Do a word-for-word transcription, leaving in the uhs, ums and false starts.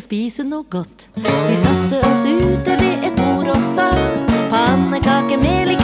å spise noe godt. Vi satte oss ute ved et bord og sa pannekaker med lik